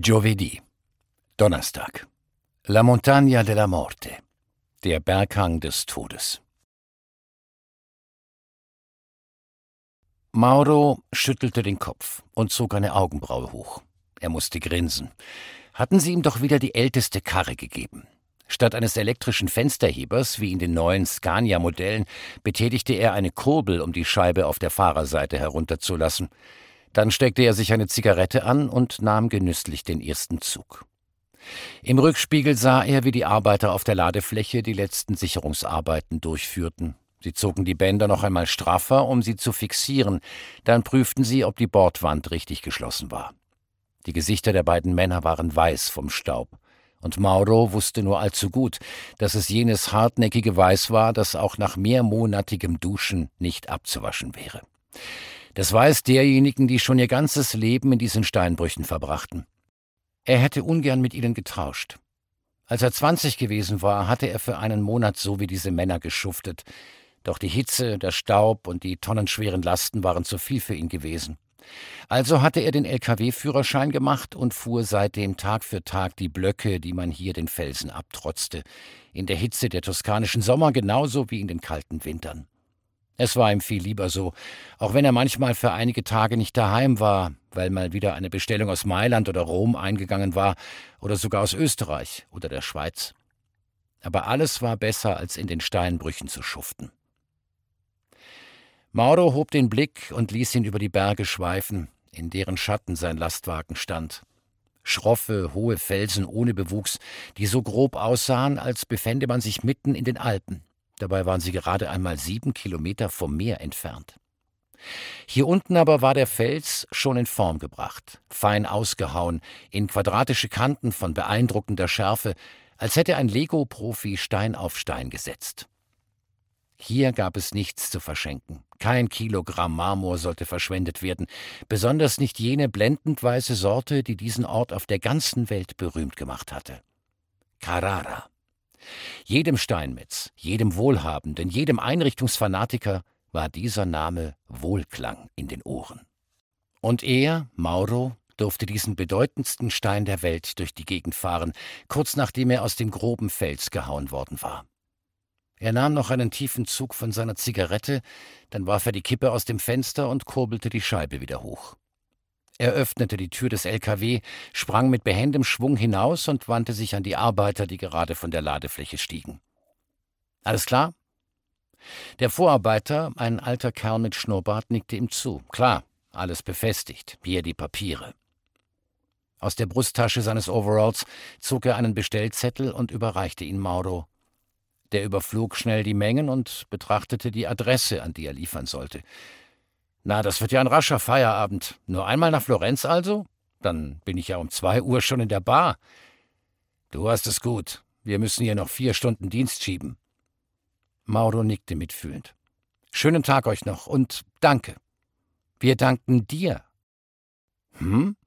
Giovedì, Donnerstag. La Montagna della Morte, der Berghang des Todes. Mauro schüttelte den Kopf und zog eine Augenbraue hoch. Er musste grinsen. Hatten sie ihm doch wieder die älteste Karre gegeben. Statt eines elektrischen Fensterhebers, wie in den neuen Scania-Modellen, betätigte er eine Kurbel, um die Scheibe auf der Fahrerseite herunterzulassen. Dann steckte er sich eine Zigarette an und nahm genüsslich den ersten Zug. Im Rückspiegel sah er, wie die Arbeiter auf der Ladefläche die letzten Sicherungsarbeiten durchführten. Sie zogen die Bänder noch einmal straffer, um sie zu fixieren. Dann prüften sie, ob die Bordwand richtig geschlossen war. Die Gesichter der beiden Männer waren weiß vom Staub. Und Mauro wusste nur allzu gut, dass es jenes hartnäckige Weiß war, das auch nach mehrmonatigem Duschen nicht abzuwaschen wäre. Das Weiß derjenigen, die schon ihr ganzes Leben in diesen Steinbrüchen verbrachten. Er hätte ungern mit ihnen getauscht. Als er 20 gewesen war, hatte er für einen Monat so wie diese Männer geschuftet. Doch die Hitze, der Staub und die tonnenschweren Lasten waren zu viel für ihn gewesen. Also hatte er den LKW-Führerschein gemacht und fuhr seitdem Tag für Tag die Blöcke, die man hier den Felsen abtrotzte. In der Hitze der toskanischen Sommer genauso wie in den kalten Wintern. Es war ihm viel lieber so, auch wenn er manchmal für einige Tage nicht daheim war, weil mal wieder eine Bestellung aus Mailand oder Rom eingegangen war oder sogar aus Österreich oder der Schweiz. Aber alles war besser, als in den Steinbrüchen zu schuften. Mauro hob den Blick und ließ ihn über die Berge schweifen, in deren Schatten sein Lastwagen stand. Schroffe, hohe Felsen ohne Bewuchs, die so grob aussahen, als befände man sich mitten in den Alpen. Dabei waren sie gerade einmal 7 Kilometer vom Meer entfernt. Hier unten aber war der Fels schon in Form gebracht, fein ausgehauen, in quadratische Kanten von beeindruckender Schärfe, als hätte ein Lego-Profi Stein auf Stein gesetzt. Hier gab es nichts zu verschenken. Kein Kilogramm Marmor sollte verschwendet werden, besonders nicht jene blendend weiße Sorte, die diesen Ort auf der ganzen Welt berühmt gemacht hatte. Carrara. Jedem Steinmetz, jedem Wohlhabenden, jedem Einrichtungsfanatiker war dieser Name Wohlklang in den Ohren. Und er, Mauro, durfte diesen bedeutendsten Stein der Welt durch die Gegend fahren, kurz nachdem er aus dem groben Fels gehauen worden war. Er nahm noch einen tiefen Zug von seiner Zigarette, dann warf er die Kippe aus dem Fenster und kurbelte die Scheibe wieder hoch. Er öffnete die Tür des LKW, sprang mit behendem Schwung hinaus und wandte sich an die Arbeiter, die gerade von der Ladefläche stiegen. »Alles klar?« Der Vorarbeiter, ein alter Kerl mit Schnurrbart, nickte ihm zu. »Klar, alles befestigt. Hier die Papiere.« Aus der Brusttasche seines Overalls zog er einen Bestellzettel und überreichte ihn Mauro. Der überflog schnell die Mengen und betrachtete die Adresse, an die er liefern sollte. »Na, das wird ja ein rascher Feierabend. Nur einmal nach Florenz also? Dann bin ich ja um 2 Uhr schon in der Bar.« »Du hast es gut. Wir müssen hier noch 4 Stunden Dienst schieben.« Mauro nickte mitfühlend. »Schönen Tag euch noch und danke.« »Wir danken dir.« »Hm?«